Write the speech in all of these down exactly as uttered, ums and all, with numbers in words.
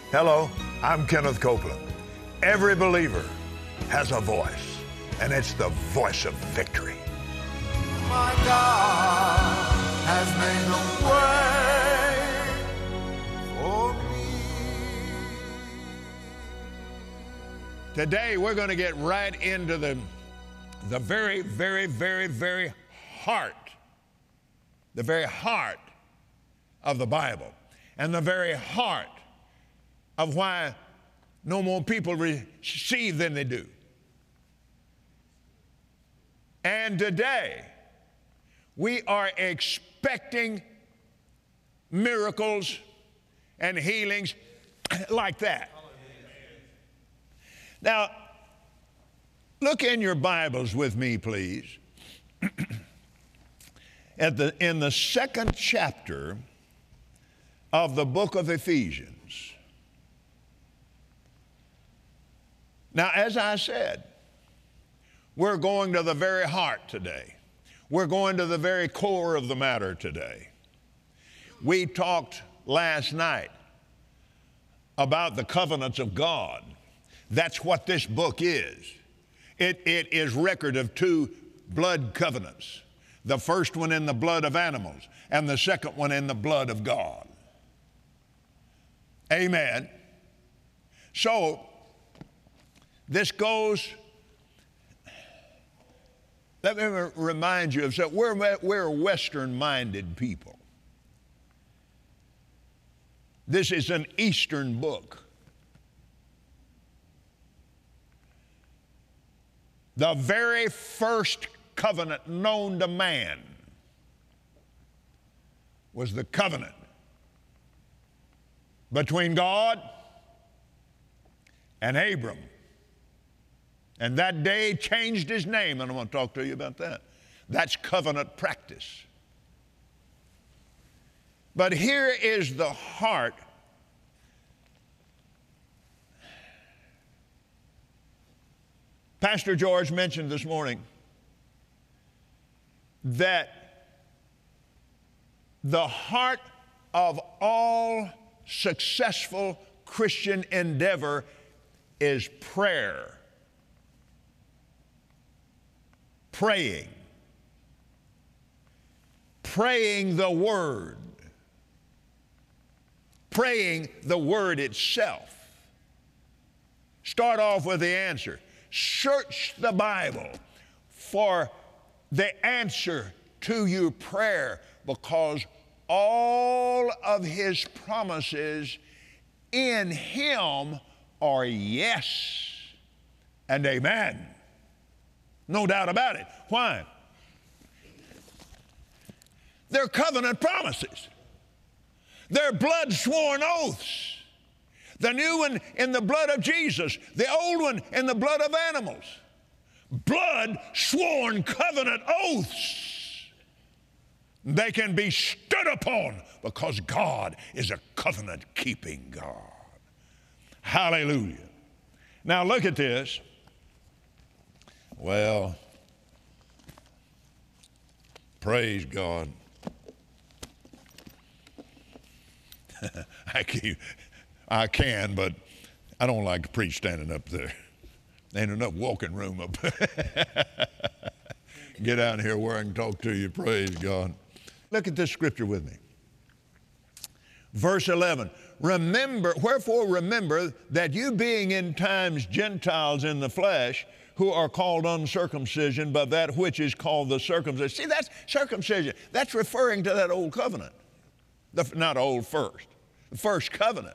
Hello, I'm Kenneth Copeland. Every believer has a voice, and it's the voice of victory. My God has made a way for me. Today, we're going to get right into the, the very, very, very, very heart, the very heart of the Bible, and the very heart of why no more people receive than they do. And today, we are expecting miracles and healings like that. Now, look in your Bibles with me, please. At the, in the second chapter of the book of Ephesians. Now, as I said, we're going to the very heart today. We're going to the very core of the matter today. We talked last night about the covenants of God. That's what this book is. It, it is record of two blood covenants. The first one in the blood of animals, and the second one in the blood of God. Amen. So, this goes, let me remind you of something. We're, we're Western-minded people. This is an Eastern book. The very first covenant known to man was the covenant between God and Abram. And that day changed his name, and I want to talk to you about that. That's covenant practice. But here is the heart Pastor George mentioned this morning that the heart of all successful Christian endeavor is prayer. Praying. Praying the Word. Praying the Word itself. Start off with the answer. Search the Bible for the answer to your prayer, because all of His promises in Him are yes and amen. No doubt about it. Why? They're covenant promises. They're blood-sworn oaths. The new one in the blood of Jesus, the old one in the blood of animals. Blood-sworn covenant oaths. They can be stood upon because God is a covenant-keeping God. Hallelujah. Now look at this. Well, praise God. I keep... I can, but I don't like to preach standing up there. Ain't enough walking room up there. Get out here where I can talk to you. Praise God. Look at this scripture with me. Verse eleven. Remember, wherefore remember that you being in times Gentiles in the flesh, who are called uncircumcision by that which is called the circumcision. See, that's circumcision. That's referring to that old covenant. The, not old first. The first covenant.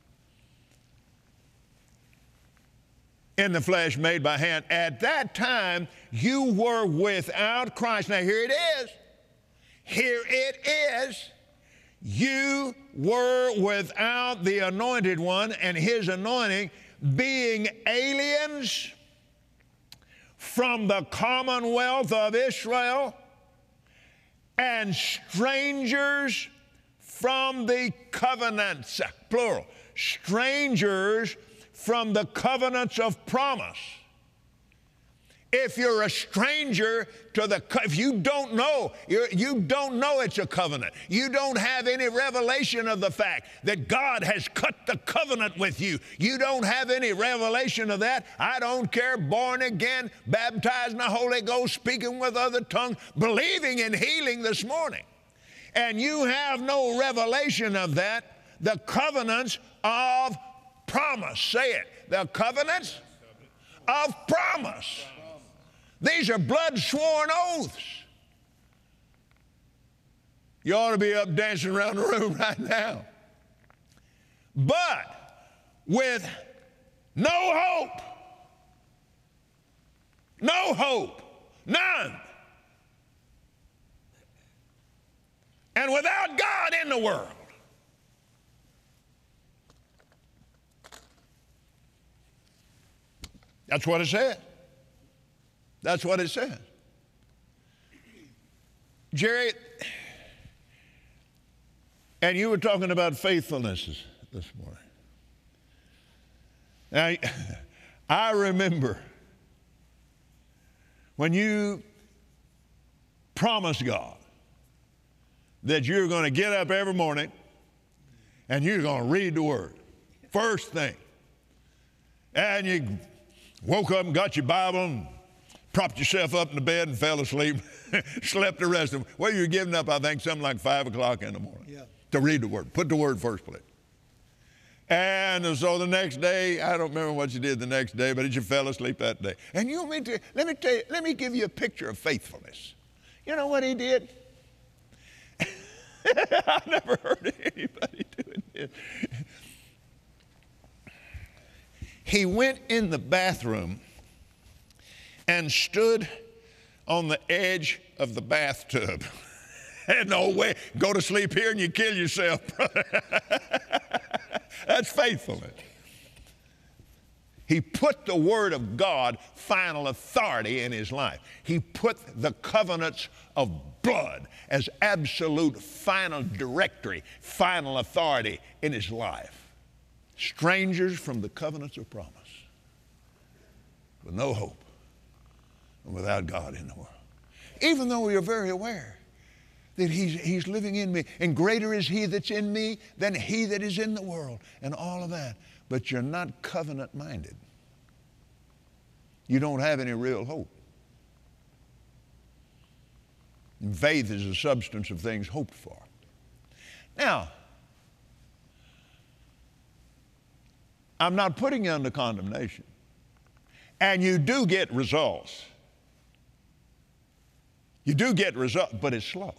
In the flesh made by hand. At that time, you were without Christ. Now, here it is. Here it is. You were without the Anointed One and His anointing, being aliens from the commonwealth of Israel and strangers from the covenants, plural, strangers from the covenants of promise, If you're a stranger to the, if you don't know, you're, you don't know it's a covenant. You don't have any revelation of the fact that God has cut the covenant with you. You don't have any revelation of that. I don't care, born again, baptized in the Holy Ghost, speaking with other tongues, believing in healing this morning. And you have no revelation of that. The covenants of promise. Say it. The covenants of promise. These are blood sworn oaths. You ought to be up dancing around the room right now. But with no hope, no hope, none, and without God in the world, that's what it said. That's what it says. Jerry, and you were talking about faithfulness this morning. Now, I remember when you promised God that you're going to get up every morning and you're going to read the Word. First thing. And you woke up and got your Bible and propped yourself up in the bed and fell asleep, slept the rest of them. Well, you're giving up, I think, something like five o'clock in the morning yeah. to read the Word. Put the Word first, please. And so the next day, I don't remember what you did the next day, but you fell asleep that day. And you want me to, let me tell you, let me give you a picture of faithfulness. You know what he did? I never heard of anybody doing this. He went in the bathroom and stood on the edge of the bathtub. Had no way. Go to sleep here and you kill yourself, brother. That's faithfulness. He put the Word of God final authority in his life. He put the covenants of blood as absolute final directory, final authority in his life. Strangers from the covenants of promise, with no hope and without God in the world. Even though we are very aware that he's, he's living in me, and greater is he that's in me than he that is in the world, and all of that. But you're not covenant-minded. You don't have any real hope. And faith is the substance of things hoped for. Now, I'm not putting you under condemnation. And you do get results. You do get results, but it's slow.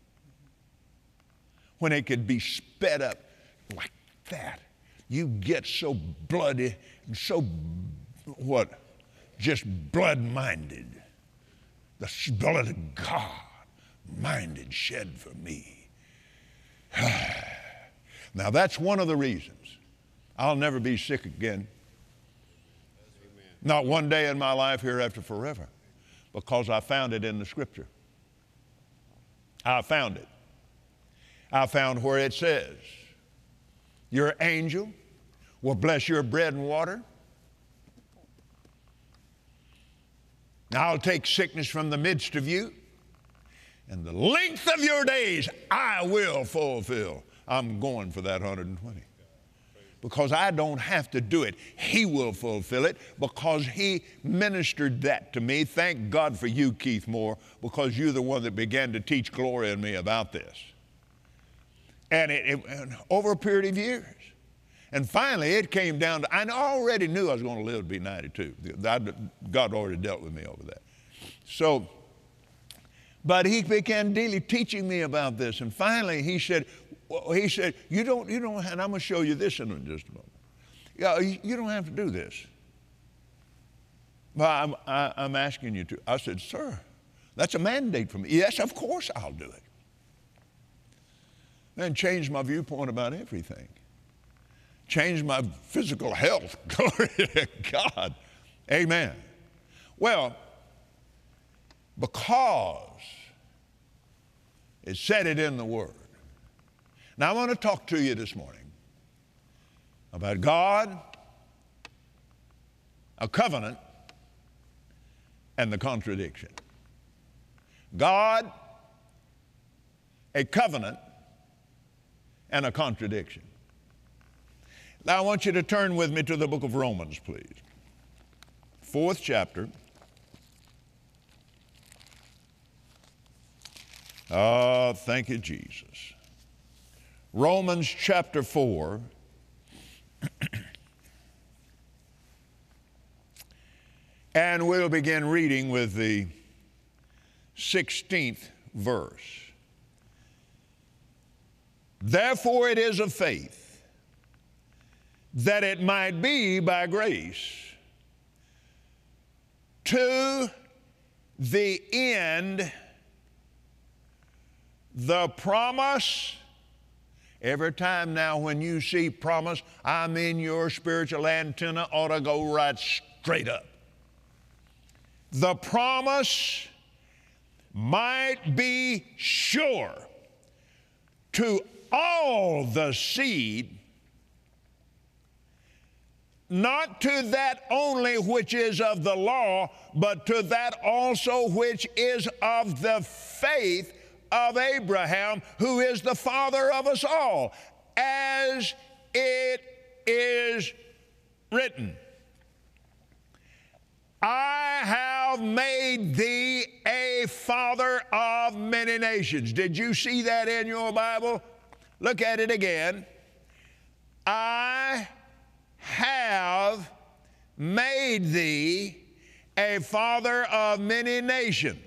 When it could be sped up like that, you get so bloody and so, what, just blood-minded. The blood of God, minded, shed for me. Now, that's one of the reasons I'll never be sick again. Not one day in my life hereafter forever, because I found it in the Scripture. I found it. I found where it says, your angel will bless your bread and water. I'll take sickness from the midst of you, and the length of your days I will fulfill. I'm going for that one hundred twenty. Because I don't have to do it. He will fulfill it because he ministered that to me. Thank God for you, Keith Moore, because you're the one that began to teach Gloria and me about this. And it, it and over a period of years. And finally, it came down to, I already knew I was going to live to be ninety-two. God already dealt with me over that. So, but he began daily teaching me about this. And finally, he said, well, he said, you don't, you don't, and I'm going to show you this in just a moment. Yeah, you, you don't have to do this. Well, I'm, I, I'm asking you to. I said, sir, that's a mandate for me. Yes, of course I'll do it. Then changed my viewpoint about everything. Changed my physical health. Glory to God. Amen. Well, because it said it in the Word. Now I want to talk to you this morning about God, a covenant, and the contradiction. God, a covenant, and a contradiction. Now I want you to turn with me to the book of Romans, please. Fourth chapter. Oh, thank you, Jesus. Romans chapter four. And we'll begin reading with the sixteenth verse. Therefore it is of faith, that it might be by grace, to the end the promise. Every time now when you see promise, I mean your spiritual antenna ought to go right straight up. The promise might be sure to all the seed, not to that only which is of the law, but to that also which is of the faith of Abraham, who is the father of us all, as it is written, I have made thee a father of many nations. Did you see that in your Bible? Look at it again. I have made thee a father of many nations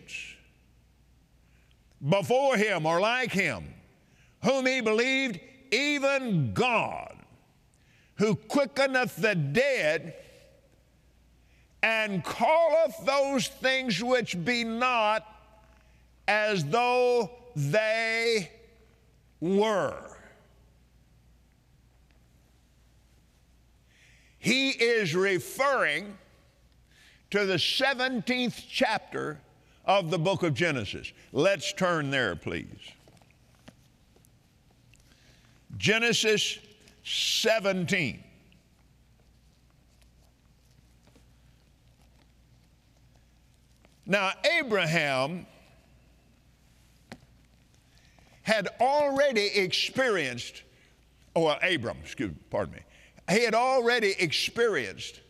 before him, or like him, whom he believed, even God, who quickeneth the dead, and calleth those things which be not as though they were. He is referring to the seventeenth chapter of the book of Genesis. Let's turn there, please. Genesis seventeen. Now, Abraham had already experienced, or Abram, excuse me, pardon me, he had already experienced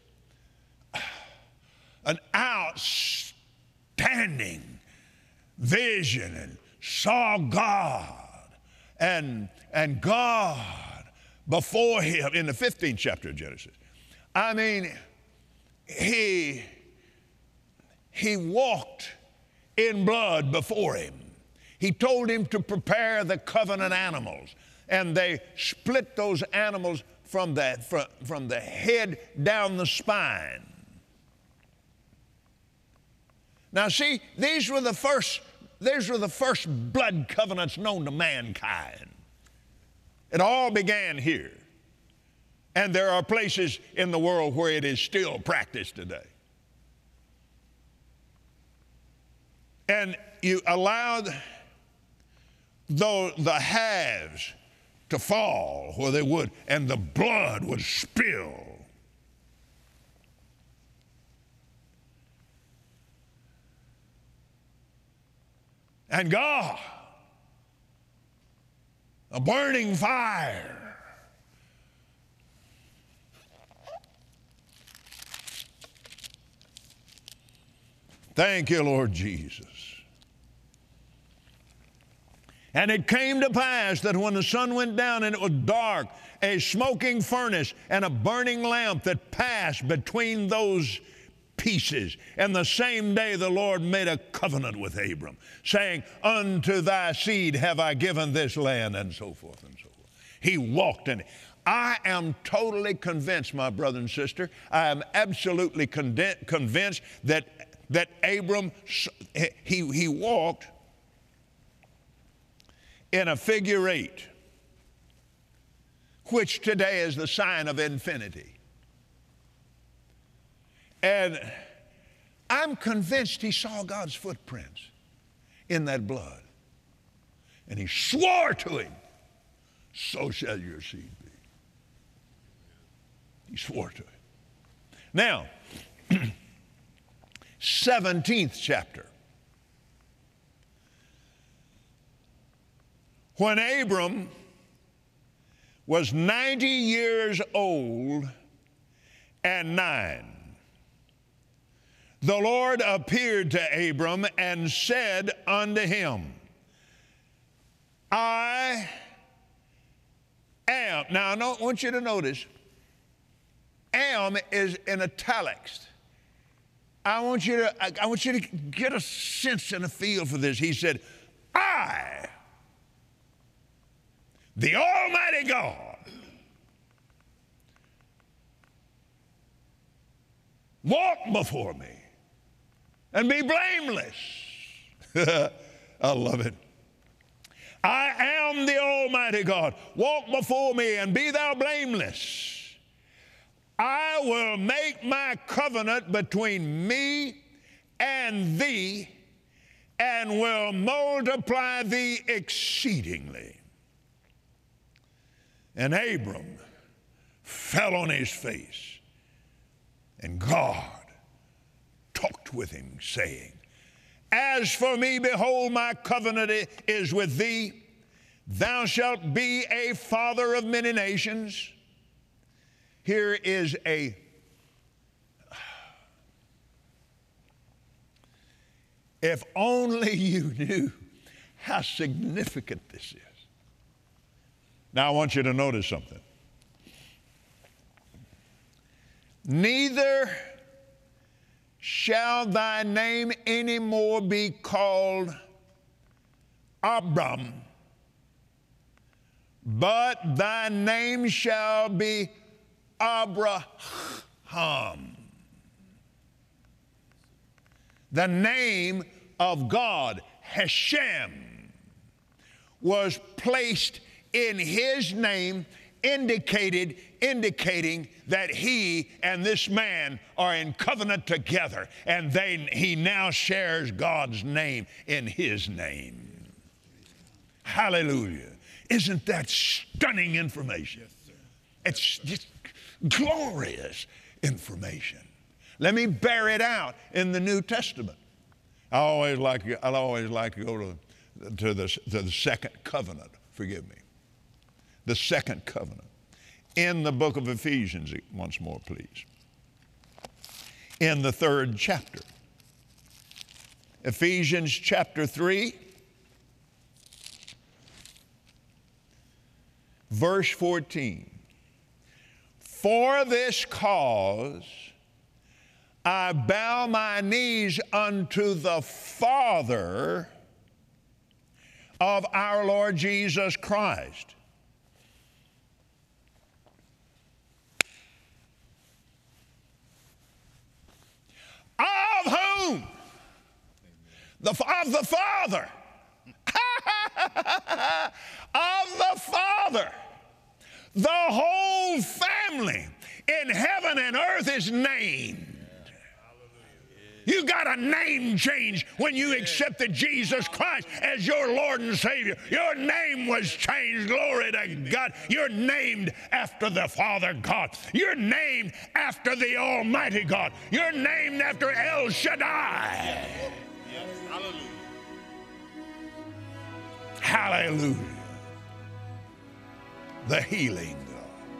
an outstanding vision and saw God and, and God before him in the fifteenth chapter of Genesis. I mean, he... He walked in blood before him. He told him to prepare the covenant animals, and they split those animals from the, from, from the head down the spine. Now see, these were the first, these were the first blood covenants known to mankind. It all began here. And there are places in the world where it is still practiced today. And you allowed the, the halves to fall where they would, and the blood would spill. And God, a burning fire, thank you, Lord Jesus. And it came to pass that when the sun went down and it was dark, a smoking furnace and a burning lamp that passed between those pieces. And the same day the Lord made a covenant with Abram, saying, unto thy seed have I given this land, and so forth and so forth. He walked in it. I am totally convinced, my brother and sister, I am absolutely convinced that, that Abram, he, he walked in a figure eight, which today is the sign of infinity. And I'm convinced he saw God's footprints in that blood. And he swore to him, so shall your seed be. He swore to him. Now, seventeenth chapter. When Abram was ninety years old and nine, the Lord appeared to Abram and said unto him, I am. Now, I want you to notice, am is in italics. I want you to, I, I want you to get a sense and a feel for this. He said, I, the Almighty God, walk before me and be blameless. I love it. I am the Almighty God. Walk before me and be thou blameless. I will make my covenant between me and thee and will multiply thee exceedingly. And Abram fell on his face, and God talked with him, saying, As for me, behold, my covenant is with thee. Thou shalt be a father of many nations. Here is a if only you knew how significant this is. Now I want you to notice something. Neither shall thy name anymore be called Abram, but thy name shall be Abraham. The name of God, Hashem, was placed in his name, indicated, indicating that he and this man are in covenant together, and they, he now shares God's name in his name. Hallelujah. Isn't that stunning information? It's just glorious information. Let me bear it out in the New Testament. I always like I always like to go to, to, the, to the second covenant. Forgive me. The second covenant. In the book of Ephesians, once more, please. In the third chapter. Ephesians chapter three, verse fourteen. For this cause I bow my knees unto the Father of our Lord Jesus Christ. Of whom? The, of the Father. Of the Father. The whole family in heaven and earth is named. You got a name change when you accepted Jesus Christ as your Lord and Savior. Your name was changed. Glory to God. You're named after the Father God. You're named after the Almighty God. You're named after El Shaddai. Hallelujah. Hallelujah. The healing God.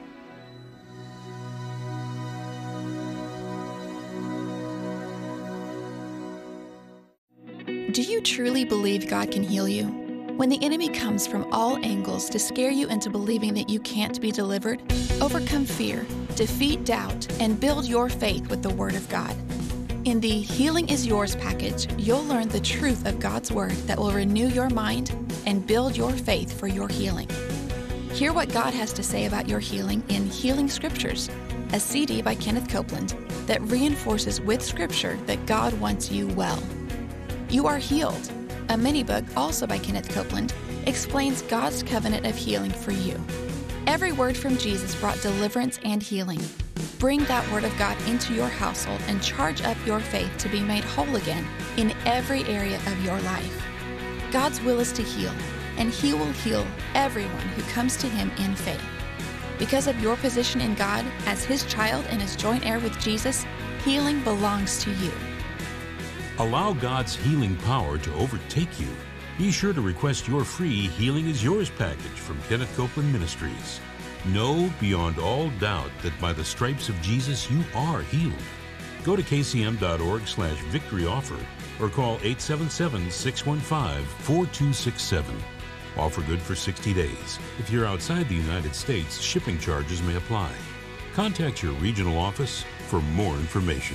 Do you truly believe God can heal you? When the enemy comes from all angles to scare you into believing that you can't be delivered, overcome fear, defeat doubt, and build your faith with the Word of God. In the Healing is Yours package, you'll learn the truth of God's Word that will renew your mind and build your faith for your healing. Hear what God has to say about your healing in Healing Scriptures, a C D by Kenneth Copeland that reinforces with Scripture that God wants you well. You Are Healed, a mini-book also by Kenneth Copeland, explains God's covenant of healing for you. Every word from Jesus brought deliverance and healing. Bring that Word of God into your household and charge up your faith to be made whole again in every area of your life. God's will is to heal, and He will heal everyone who comes to Him in faith. Because of your position in God as His child and as joint heir with Jesus, healing belongs to you. Allow God's healing power to overtake you. Be sure to request your free Healing is Yours package from Kenneth Copeland Ministries. Know beyond all doubt that by the stripes of Jesus you are healed. Go to kcm.org slash victory offer or call eight seven seven, six one five, four two six seven. Offer good for sixty days. If you're outside the United States, shipping charges may apply. Contact your regional office for more information.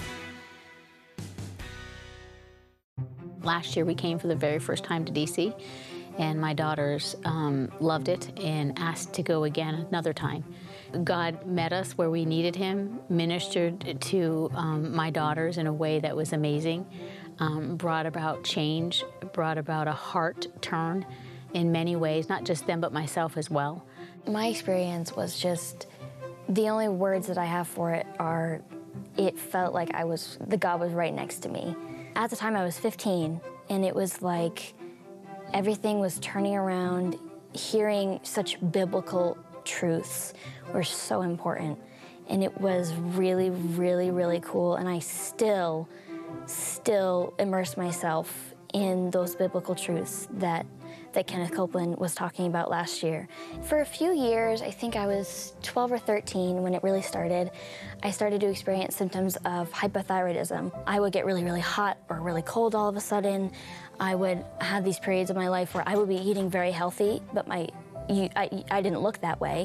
Last year we came for the very first time to D C, and my daughters um, loved it and asked to go again another time. God met us where we needed him, ministered to um, my daughters in a way that was amazing, um, brought about change, brought about a heart turn in many ways, not just them but myself as well. My experience was just, the only words that I have for it are, it felt like I was, the God was right next to me. At the time I was fifteen, and it was like everything was turning around. Hearing such biblical truths were so important, and it was really, really, really cool, and I still, still immerse myself in those biblical truths that that Kenneth Copeland was talking about last year. For a few years, I think I was twelve or thirteen when it really started, I started to experience symptoms of hypothyroidism. I would get really, really hot or really cold all of a sudden. I would have these periods of my life where I would be eating very healthy, but my, you, I, I didn't look that way.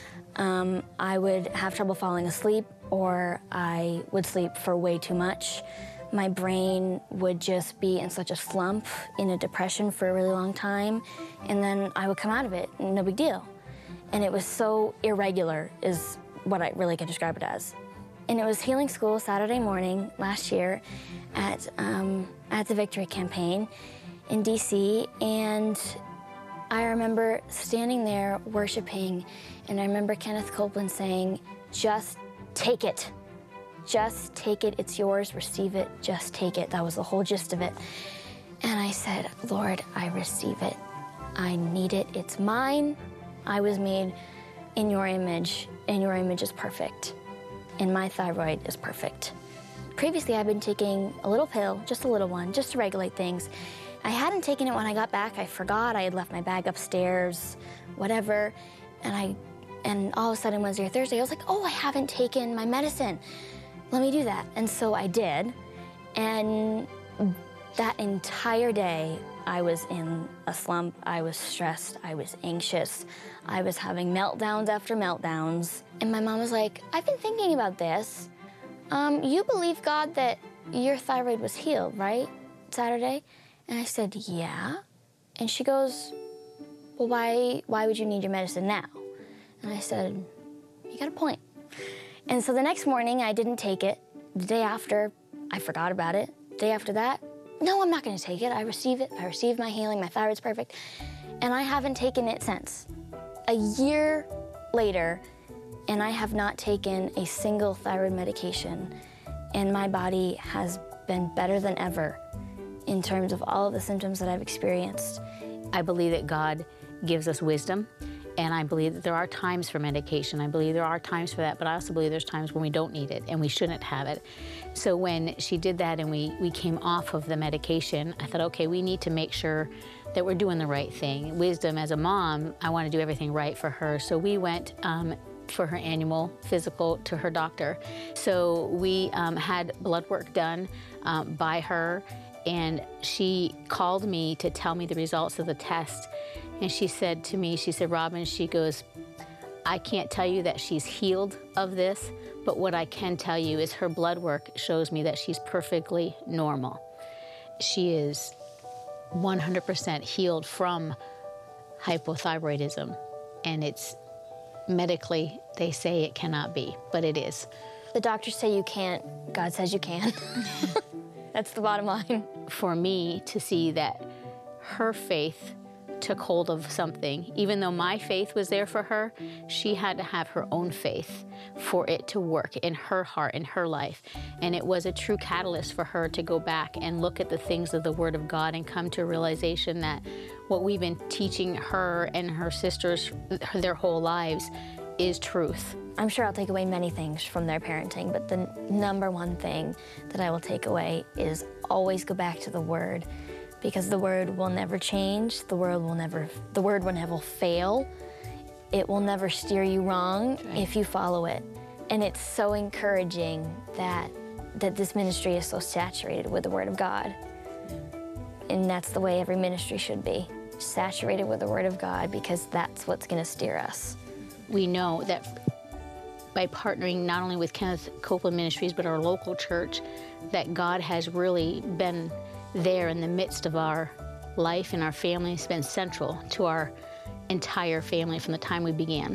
Um, I would have trouble falling asleep, or I would sleep for way too much. My brain would just be in such a slump, in a depression for a really long time, and then I would come out of it, no big deal. And it was so irregular, is what I really can describe it as. And it was healing school Saturday morning last year at, um, at the Victory Campaign in D C, and I remember standing there worshiping, and I remember Kenneth Copeland saying, "Just take it. Just take it, it's yours, receive it, just take it." That was the whole gist of it. And I said, "Lord, I receive it. I need it, it's mine. I was made in your image, and your image is perfect. And my thyroid is perfect." Previously, I'd been taking a little pill, just a little one, just to regulate things. I hadn't taken it when I got back. I forgot, I had left my bag upstairs, whatever. And I, and all of a sudden, Wednesday or Thursday, I was like, oh, I haven't taken my medicine. Let me do that. And so I did, and that entire day, I was in a slump, I was stressed, I was anxious, I was having meltdowns after meltdowns. And my mom was like, "I've been thinking about this. Um, you believe, God, that your thyroid was healed, right, Saturday?" And I said, "Yeah." And she goes, "Well, why, why would you need your medicine now?" And I said, "You got a point." And so the next morning, I didn't take it. The day after, I forgot about it. The day after that, no, I'm not gonna take it. I receive it, I receive my healing, my thyroid's perfect. And I haven't taken it since. A year later, and I have not taken a single thyroid medication. And my body has been better than ever in terms of all of the symptoms that I've experienced. I believe that God gives us wisdom. And I believe that there are times for medication. I believe there are times for that, but I also believe there's times when we don't need it and we shouldn't have it. So when she did that and we, we came off of the medication, I thought, okay, we need to make sure that we're doing the right thing. Wisdom, as a mom, I want to do everything right for her. So we went um, for her annual physical to her doctor. So we um, had blood work done um, by her, and she called me to tell me the results of the test. And she said to me, she said, "Robin," she goes, "I can't tell you that she's healed of this, but what I can tell you is her blood work shows me that she's perfectly normal. She is one hundred percent healed from hypothyroidism, and it's medically, they say it cannot be, but it is." The doctors say you can't, God says you can. That's the bottom line. For me to see that her faith took hold of something, even though my faith was there for her, she had to have her own faith for it to work in her heart, in her life. And it was a true catalyst for her to go back and look at the things of the Word of God and come to a realization that what we've been teaching her and her sisters their whole lives is truth. I'm sure I'll take away many things from their parenting, but the number one thing that I will take away is always go back to the Word, because the Word will never change. The Word will never, the Word will never fail. It will never steer you wrong if you follow it. And it's so encouraging that, that this ministry is so saturated with the Word of God. And that's the way every ministry should be, saturated with the Word of God, because that's what's going to steer us. We know that by partnering not only with Kenneth Copeland Ministries, but our local church, that God has really been there in the midst of our life and our family. It's been central to our entire family from the time we began.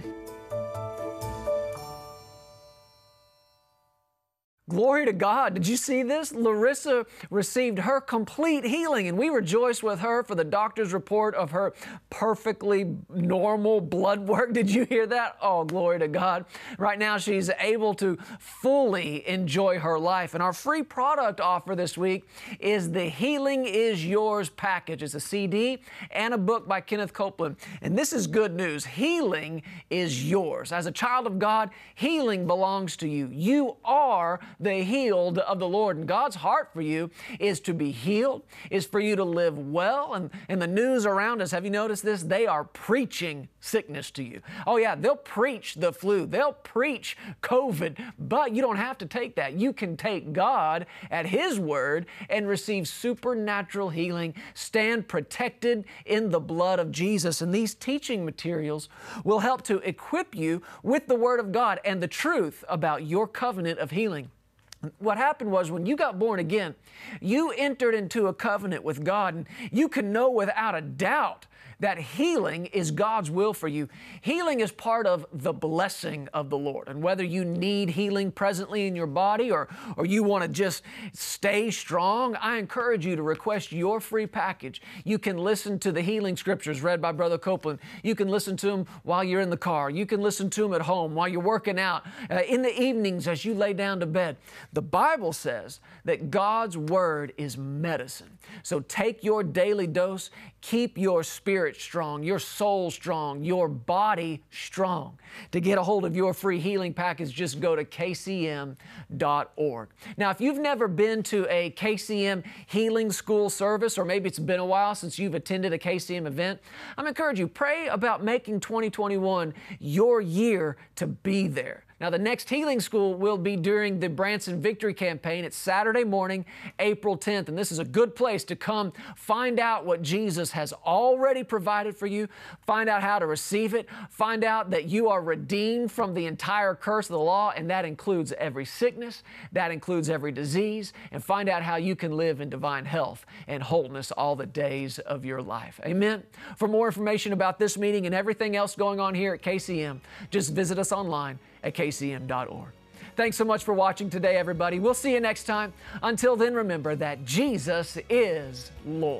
Glory to God. Did you see this? Larissa received her complete healing, and we rejoice with her for the doctor's report of her perfectly normal blood work. Did you hear that? Oh, glory to God. Right now, she's able to fully enjoy her life. And our free product offer this week is the Healing is Yours package. It's a C D and a book by Kenneth Copeland. And this is good news. Healing is yours. As a child of God, healing belongs to you. You are the healed of the Lord. And God's heart for you is to be healed, is for you to live well. And, and the news around us, have you noticed this? They are preaching sickness to you. Oh yeah, they'll preach the flu. They'll preach COVID, but you don't have to take that. You can take God at His word and receive supernatural healing, stand protected in the blood of Jesus. And these teaching materials will help to equip you with the Word of God and the truth about your covenant of healing. What happened was, when you got born again, you entered into a covenant with God, and you can know without a doubt that healing is God's will for you. Healing is part of the blessing of the Lord. And whether you need healing presently in your body, or, or you want to just stay strong, I encourage you to request your free package. You can listen to the healing scriptures read by Brother Copeland. You can listen to them while you're in the car. You can listen to them at home while you're working out, uh, in the evenings as you lay down to bed. The Bible says that God's Word is medicine. So take your daily dose, keep your spirit strong, your soul strong, your body strong. To get a hold of your free healing package, just go to K C M dot org. Now, if you've never been to a K C M healing school service, or maybe it's been a while since you've attended a K C M event, I'm encouraging you, pray about making twenty twenty-one your year to be there. Now, the next healing school will be during the Branson Victory Campaign. It's Saturday morning, April tenth, and this is a good place to come find out what Jesus has already provided for you, find out how to receive it, find out that you are redeemed from the entire curse of the law, and that includes every sickness, that includes every disease, and find out how you can live in divine health and wholeness all the days of your life. Amen? For more information about this meeting and everything else going on here at K C M, just visit us online at K C M dot org. Thanks so much for watching today, everybody. We'll see you next time. Until then, remember that Jesus is Lord.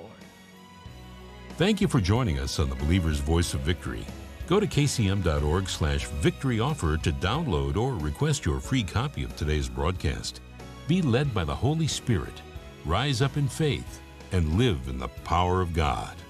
Thank you for joining us on the Believer's Voice of Victory. Go to K C M dot org slash victory offer to download or request your free copy of today's broadcast. Be led by the Holy Spirit, rise up in faith, and live in the power of God.